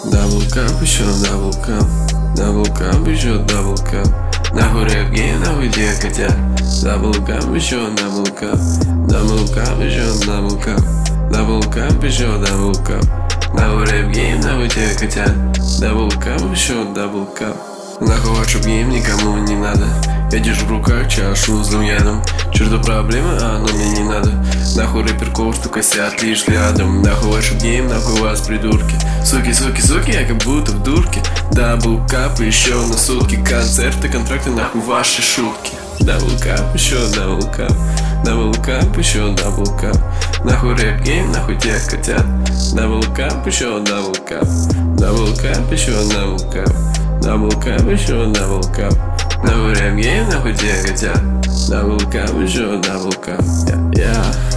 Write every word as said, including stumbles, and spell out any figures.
Даблкап, еще даблкап, даблкап, еще даблкап. Нахуй рэп гейм, нахуй те хотят. Даблкап, еще даблкап, даблкап, еще даблкап, даблкап, еще даблкап. Нахуй рэп гейм, нахуй те хотят. Даблкап, еще даблкап. Нахуй ваш гейм никому не надо. Я держу в руках чашу с ядом. Черту проблемы, а оно мне не надо. Нахуй рэперков, что косят лишь взглядом. Нахуй ваш гейм, нахуй вас придурки. Суки, суки, суки, я как будто в дурке. Даблкап еще на сутки. Концерты, контракты, нахуй ваши шутки. Даблкап, еще даблкап, даблкап, еще даблкап. Нахуй рэп гейм, нахуй те хотят. Даблкап, еще даблкап, даблкап, еще даблкап, даблкап, еще даблкап. Нахуй рэп гейм, нахуй те хотят. Даблкап, еще даблкап. Yeah, yeah.